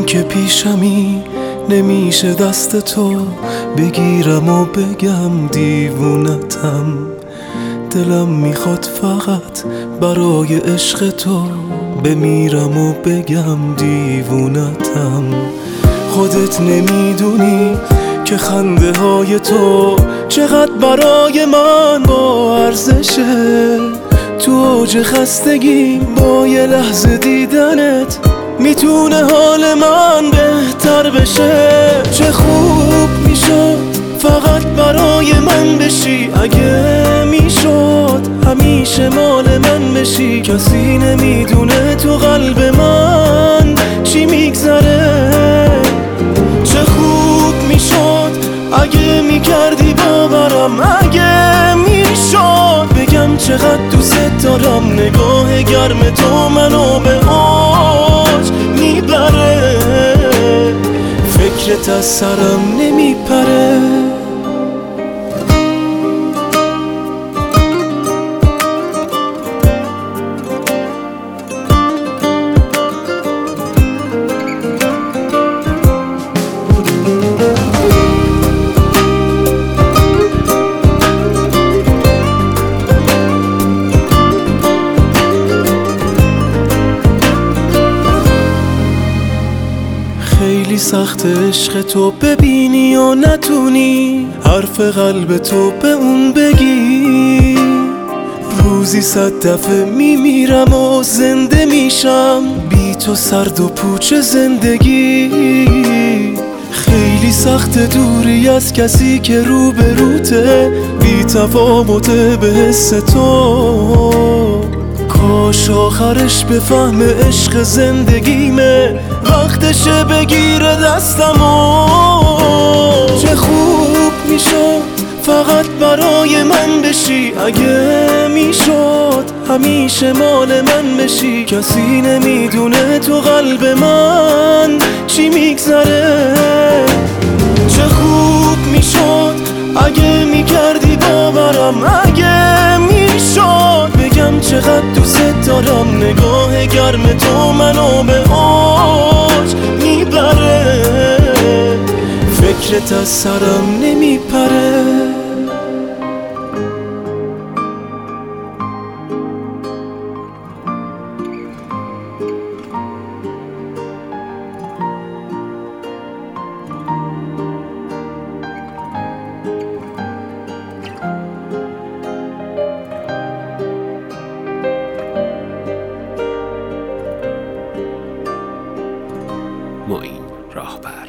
که پیشمی نمیشه دست تو بگیرم و بگم دیوونتم. دلم میخواد فقط برای عشق تو بمیرم و بگم دیوونتم. خودت نمیدونی که خنده های تو چقدر برای من با ارزشه. تو اوج خستگی با یه لحظه دیدنت میتونه حال من بهتر بشه. چه خوب میشد فقط برای من بشی، اگه میشد همیشه مال من بشی. کسی نمیدونه تو قلب من چی میگذره. چه خوب میشد اگه میکردی باورم، اگه میشد بگم چقدر دوست دارم. نگاه گرم تو منو به اوج میبره، فکرت از سرم نمیپره. خیلی سخت عشق تو ببینی و نتونی حرف قلب تو به اون بگی. روزی 100 دفعه میمیرم و زنده میشم بی تو سرد و پوچ زندگی. خیلی سخت دوری از کسی که روبروته، بی تفاوت به حس تو. کاش آخرش بفهم عشق زندگیمه، وقتشه بگیره دستمو. چه خوب میشد فقط برای من بشی، اگه میشد همیشه مال من بشی. کسی نمیدونه تو قلب من چی میگذره. چه خوب میشد اگه میکردی باورم، اگه میشد بگم چقدر دوست دارم. نگاه گرم تو منو به اوج میبره، فکرت از سرم نمیپره. معین راهبر.